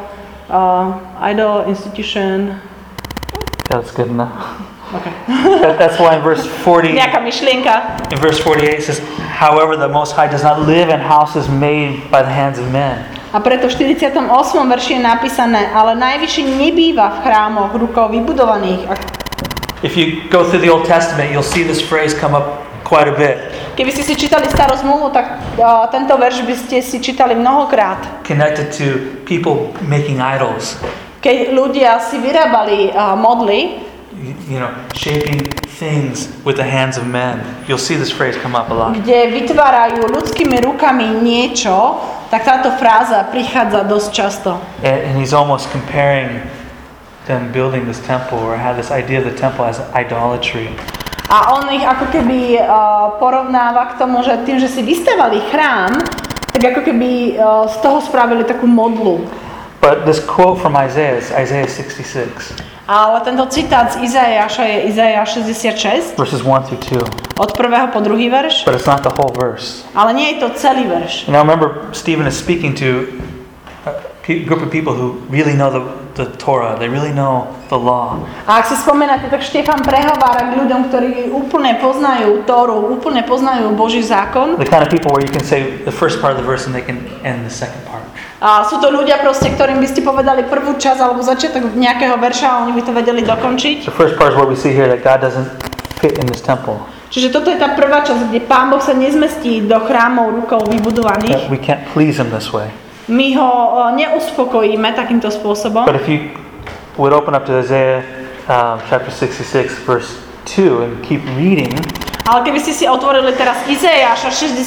idol, institution. That's good enough. Okay. That's why in verse 40, nejaká myšlienka. in verse 48 it says, however the Most High does not live in houses made by the hands of men. A preto v 48. verši je napísané, ale najvyšší nebýva v chrámoch rukou vybudovaných. If you go through the Old Testament, you'll see this phrase come up quite a bit. Keby ste si čítali Starú zmluvu, tak tento verš by ste si čítali mnohokrát. Connected to people making idols. Keď ľudia si vyrábali modly, you know, shaping things with the hands of men. You'll see this phrase come up a lot. Kde vytvárajú ľudskými rukami niečo, tak táto fráza prichádza dosť často. And he's almost comparing them building this temple, or had this idea of the temple as idolatry. A on ich ako keby porovnáva k tomu, že tým, že si vystavali chrám, tak ako keby z toho spravili takú modlu. But this quote from Isaiah is Isaiah 66. Ale tento citát z Izaiáša je Izaiáš 66. Verses 1 through 2. Od 1. po 2. verš. But it's not the whole verse. Ale nie je to celý verš. And I remember Stephen is speaking to a group of people who really know the Torah. They really know the law. A ak si spomínate, tak Štefan prehovára k ľuďom, ktorí úplne poznajú Tóru, úplne poznajú Boží zákon. The kind of people where you can say the first part of the verse and they can end the second part. A sú to ľudia proste, ktorým by ste povedali prvú časť alebo začiatok nejakého verša a oni by to vedeli dokončiť. The first part is what we see here, that God doesn't fit in this temple. Čiže toto je tá prvá časť, kde Pán Boh sa nezmestí do chrámov rukou vybudovaných. That we can't please him this way. My ho neuspokojíme takýmto spôsobom. But if you would open up to Isaiah chapter 66 verse 2 and keep reading, ale keby ste si otvorili teraz Izaiáša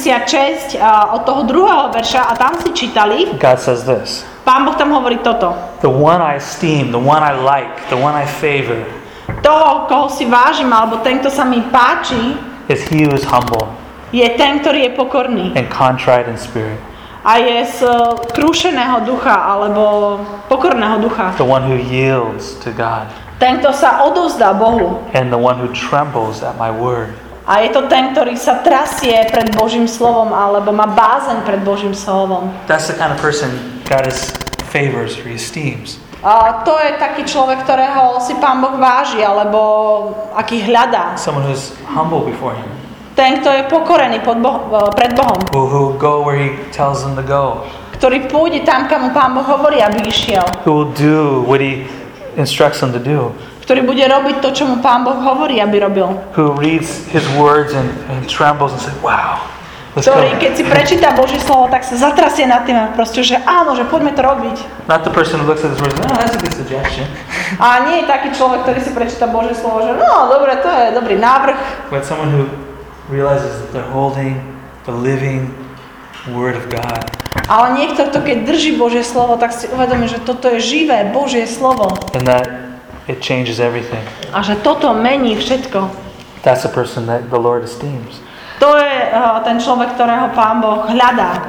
66 od toho 2. verša a tam si čítali, God says this. Pán Boh tam hovorí toto. The one I esteem, the one I like, the one I favor, Toho, koho si vážim, alebo ten, kto sa mi páči, is he who is humble je ten, ktorý je pokorný. and contrite in spirit. A je z krúšeného ducha, alebo pokorného ducha. The one who yields to God. Ten, kto sa odovzdá Bohu. And the one who trembles at my word. A je to ten, ktorý sa trasie pred Božím slovom, alebo má bázeň pred Božím slovom. That's the kind of person God favors or he esteems. A to je taký človek, ktorého si Pán Boh váži, alebo aký hľadá. Someone who's humble before him. Ten, kto je pokorený pred Bohom. Who go where he tells them to go. Ktorý pôjde tam, kam mu Pán Boh hovorí, aby išiel. Who will do what he instructs them to do. Ktorý bude robiť to, čo mu Pán Boh hovorí, aby robil. Who reads his words and trembles and says, wow, let's go. Ktorý, keď si prečíta Božie slovo, tak sa zatrasie nad tým a proste, že áno, že poďme to robiť. Not the person who looks at his words, oh, that's a good suggestion. A nie je taký človek, ktorý si prečíta Božie slovo, že no, dobre, to je dobrý návrh. But someone who realizes that they're holding the living word of God. Ale niekto, kto keď drží Božie slovo, tak si uvedomí, že toto je živé Božie slovo. And that it changes everything. A že toto mení všetko. That's a person that the Lord esteems. To je ten človek, ktorého Pán Boh hľadá.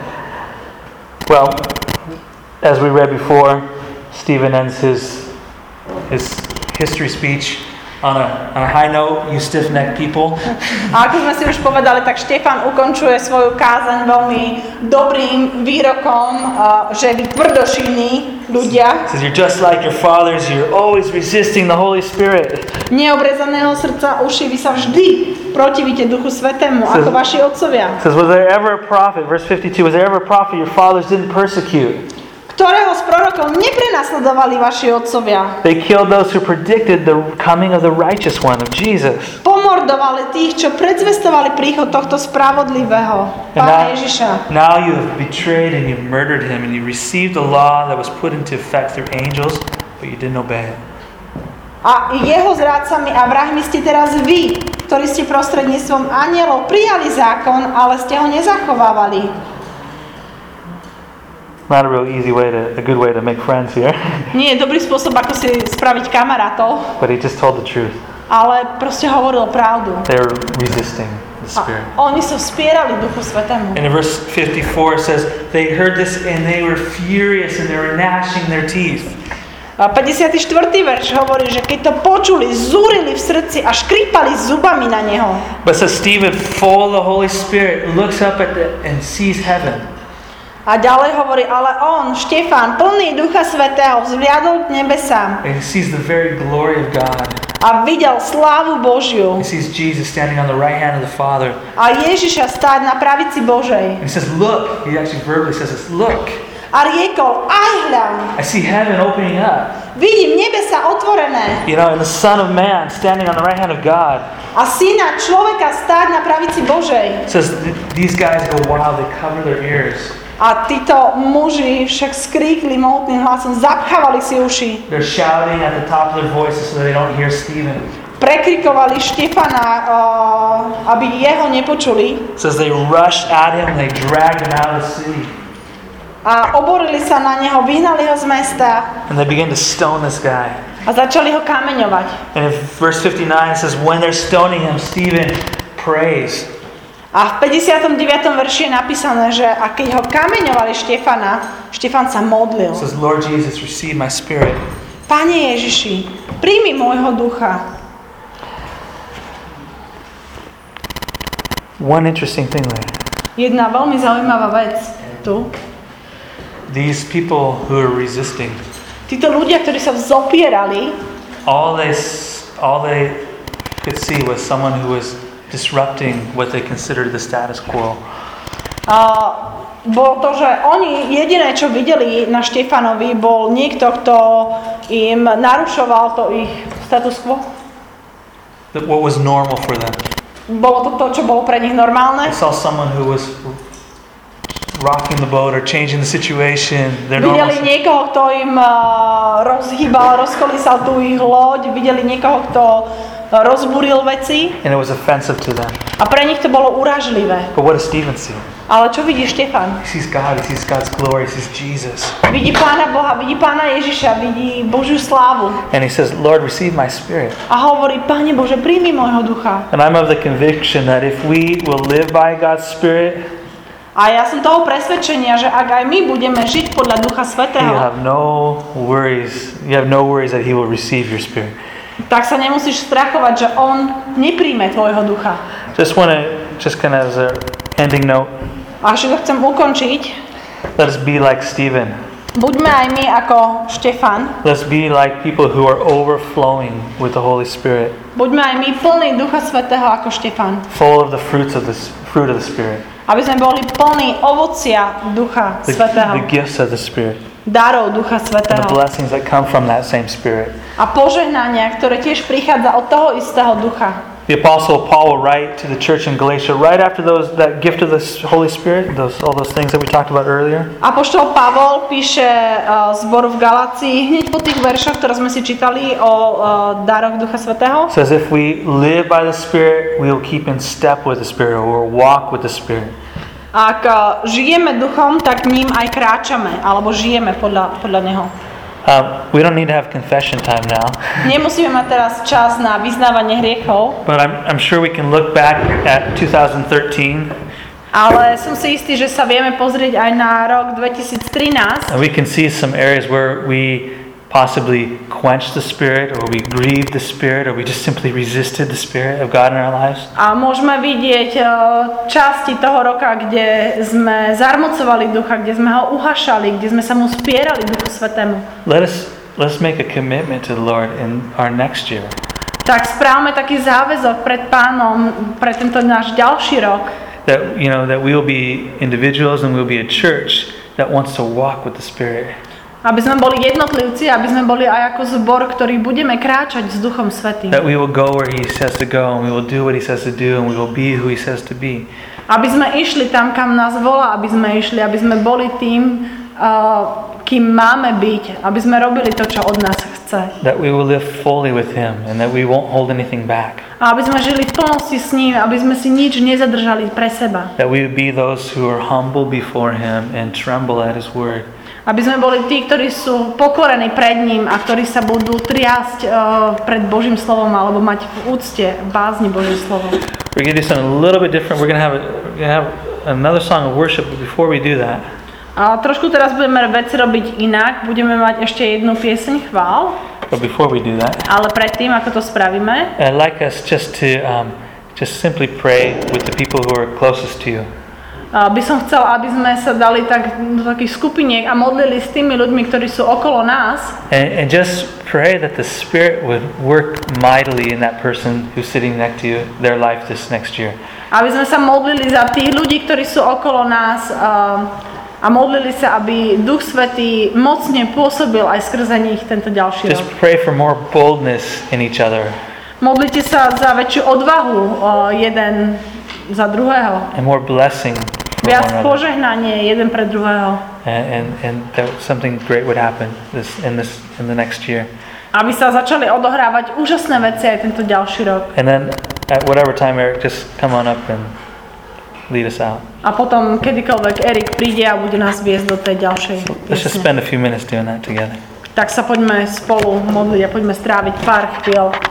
Well, as we read before, Stephen ends his history speech on a high note, you stiff-necked people. A ako sme si už povedali, tak Štefan ukončuje svoju kázaň veľmi dobrým výrokom, že vy tvrdošíni ľudia. Says you're just like your fathers, you're always resisting the Holy Spirit. Neobrezaného srdca uši, vy sa vždy protivíte Duchu Svätému, ako vaši otcovia. Says, was there ever a prophet, verse 52, was there ever a prophet your fathers didn't persecute? Ktorého z prorokov neprenasledovali vaši otcovia. They killed those who predicted the coming of the righteous one, of Jesus. Pomordovali tých, čo predzvestovali príchod tohto spravodlivého, Pána Ježiša. Now you have betrayed and you murdered him and you received the law that was put into effect through angels, but you didn't obey it. A jeho zrádcami a vrahmi ste teraz vy, ktorí ste prostredníctvom anjelov prijali zákon, ale ste ho nezachovávali. Not a real easy way a good way to make friends here. Nie je dobrý spôsob, ako si spraviť kamarátov, But he just told the truth. ale proste hovoril pravdu. They're resisting the Spirit. A oni sa vspierali Duchu Svätému. And in verse 54 it says, they heard this and they were furious and they were gnashing their teeth. A 54. verš hovorí, že keď to počuli, zúrili v srdci a škrípali zubami na neho. But says Stephen, full of the Holy Spirit, looks up and sees heaven. A ďalej hovorí, ale on, Štefán, plný Ducha Svätého, vzhliadol k nebesám. And he sees the very glory of God. A videl slávu Božiu. He sees Jesus standing on the right hand of the Father. A Ježiša stáť na pravici Božej. And he says, look. He actually verbally says this, look. A riekol, aj hľad. I see heaven opening up. Vidím nebesa otvorené. You know, and the Son of Man standing on the right hand of God. A syna človeka stáť na pravici Božej. It says these guys go wild, they cover their ears. A títo muži však skríkli mohutným hlasom, zapchávali si uši. They're shouting at the top of their voices so that they don't hear Stephen. Prekrikovali Štefana, aby jeho nepočuli. It says they rushed at him, they dragged him out of the city. A oborili sa na neho, vyhnali ho z mesta. And they began to stone this guy. A začali ho kameňovať. And in verse 59 it says, when they're stoning him, Stephen prays. A v 59. verši je napísané, že a keď ho kameňovali Štefan sa modlil. It says, Lord Jesus, receive my spirit. Pane Ježiši, príjmi môjho ducha. One interesting thing there. Jedna veľmi zaujímavá vec tu. These people who are resisting, Títo ľudia, ktorí sa vzopierali, all they could see was someone who was disrupting what they considered the status quo. Bolo to, že oni jediné, čo videli na Štefanovi, bol niekto, kto im narušoval to ich status quo. What was normal for them. Bolo to to, čo bolo pre nich normálne. They saw someone who was rocking the boat or changing the situation. Videli niekoho, kto im rozhýbal, rozkolísal tú ich loď. Videli niekoho, kto rozbúril veci. And it was offensive to them. A pre nich to bolo urážlivé. But what does Stephen see? Ale čo vidí Štefan? He sees God, he sees God's glory, he sees Jesus. Vidí Pána Boha, vidí Pána Ježiša, vidí Božiu slávu. And he says, Lord, receive my spirit. A hovorí, Pane Bože, príjmi môjho ducha. And I'm of the conviction that if we will live by God's spirit, a ja som toho presvedčenia, že ak aj my budeme žiť podľa Ducha Svätého, you have no worries that he will receive your spirit. Tak sa nemusíš strachovať, že on nepríjme tvojho ducha. Just kind of as an ending note. A ešte to chcem ukončiť. Let us be like Stephen. Buďme aj my ako Štefan. Let's be like people who are overflowing with the Holy Spirit. Buďme aj my plní Ducha Svätého ako Štefan. Full of the fruit of the Spirit. Aby sme boli plní ovocia Ducha Svätého. The gifts of the Spirit. Darov Ducha And Svätého. the blessings that come from that same Spirit. A požehnania, ktoré tiež prichádza od toho istého ducha. The Apostle Paul will write to the church in Galatia right after that gift of the Holy Spirit, all those things that we talked about earlier. Apoštol Pavol píše zboru v Galácii hneď po tých veršoch, ktoré sme si čítali o daroch Ducha Svätého. Says if we live by the Spirit, we will keep in step with the Spirit, or walk with the Spirit. Ak žijeme duchom, tak ním aj kráčame, alebo žijeme podľa neho. We don't need to have confession time now. Nemusíme mať teraz čas na vyznávanie hriechov. But I'm sure we can look back at 2013. Ale som si istý, že sa vieme pozrieť aj na rok 2013. And we can see some areas where we possibly quenched the Spirit, or we grieved the Spirit, or we just simply resisted the Spirit of God in our lives. A môžeme vidieť časti toho roka, kde sme zarmocovali ducha, kde sme ho uhašali, kde sme sa mu spierali Duchu Svätému. Let's make a commitment to the Lord in our next year. Tak správme taký záväzok pred Pánom pre tento náš ďalší rok. That we will be individuals and we will be a church that wants to walk with the Spirit. Aby sme boli jednotlivci, aby sme boli aj ako zbor, ktorý budeme kráčať s Duchom Svätým. That we will go where he says to go, and we will do what he says to do, and we will be who he says to be. Aby sme išli tam, kam nás volá, aby sme boli tým, kým máme byť, aby sme robili to, čo od nás chce. That we will live fully with him, and that we won't hold anything back. A aby sme žili v plnosti s ním, aby sme si nič nezadržali pre seba. That we would be those who are humble before him and tremble at his word. Aby sme boli tí, ktorí sú pokorení pred ním a ktorí sa budú triasť pred Božím slovom alebo mať v úcte, bázni Božie slovo. We're going to do something a little bit different. We're going to have another song of worship, but before we do that, a trošku teraz budeme veci robiť inak. Budeme mať ešte jednu pieseň chvál. but before we do that, Ale predtým, ako to spravíme, I'd like us just to just simply pray with the people who are closest to you. by som chcel, aby sme sa dali tak do takých skupiniek a modlili s tými ľuďmi, ktorí sú okolo nás. And just pray that the Spirit would work mightily in that person who's sitting next to you, their life this next year. Aby sme sa modlili za tých ľudí, ktorí sú okolo nás a modlili sa, aby Duch Svätý mocne pôsobil aj skrze nich tento ďalší Just rok. pray for more boldness in each other Modlite sa za väčšiu odvahu jeden za druhého. and more blessing for Viac one another. požehnanie jeden pre druhého. And that something great would happen in the next year. Aby sa začali odohrávať úžasné veci aj tento ďalší rok. And then at whatever time, Eric, just come on up and lead us out. A potom kedykoľvek Erik príde a bude nás viesť do tej ďalšej Let's just piesne. spend a few minutes doing that together. Tak sa poďme spolu modliť a poďme stráviť pár chvíľ